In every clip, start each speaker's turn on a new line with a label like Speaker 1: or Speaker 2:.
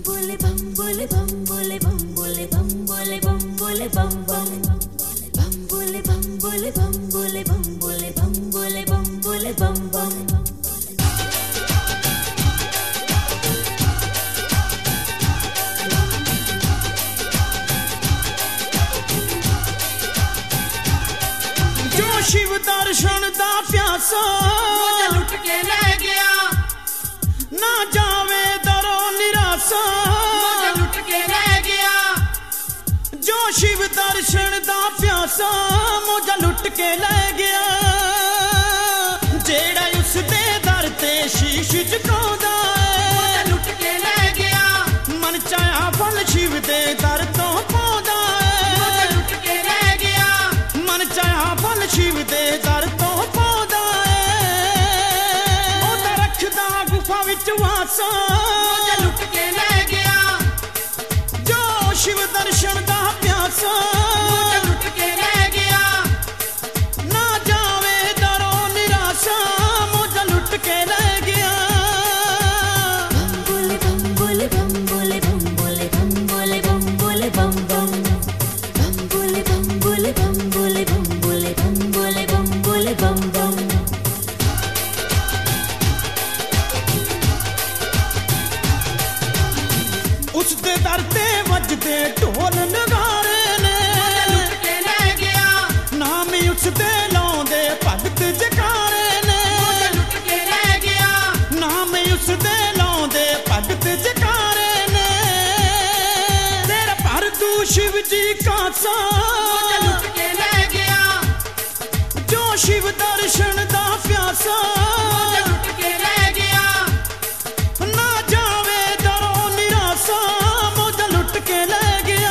Speaker 1: शिव दर्शन दा प्यासा मुझे लुट के ले गया, ना जावे दरो निराशा मुझे लुट के ले गया। जो शिव दर्शन दा प्यासा मुझे लुट के ले गया, जेड़ा उस दे दर ते शीश झुकाउंदा मुझे लुट के ले गया। मन चाहा फल शिव दे दर तो पाउंदा मुझे लुट के ले गया। मन चाहा फल शिव दे दर तो पाउंदा ओ तां रखदा गुफा विच वासा मुझे लुट के ले गया। जो शिव दर्शन दा प्यासा मुझे लुट के ले गया, ना जावे दरो निराशा मुझे लुट के ले गया। बम बोले बम बोले बम बोले बम बोले बम बोले बम बोले बम बम बम बोले बम बोले बम बोले बम बोले बम बोले बम बम। उस दे दर ते वजदे ढोल नगारे ने लुट के ले गया, नाम ही उस दे लाउंदे भगत जकारे ने लुट के ले गया। नाम ही उस दे लाउंदे भगत जकारे ने, तेरा भर तू शिव जी कासा लुट के ले गया। जो शिव दर्शन दा प्यासा लुट के ले गया, ना जावे दरो निराशा मुझे लुट के ले गया।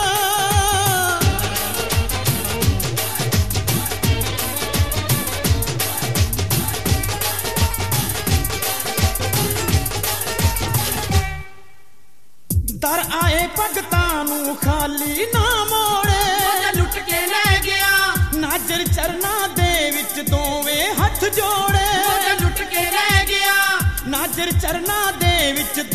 Speaker 1: दर आए भगतां नूं खाली ना मोड़े लुट के ले गया। नाजर चरना दे विच दोवें हथ जोड़े लुट के ले गया। नाजर चरना दे विच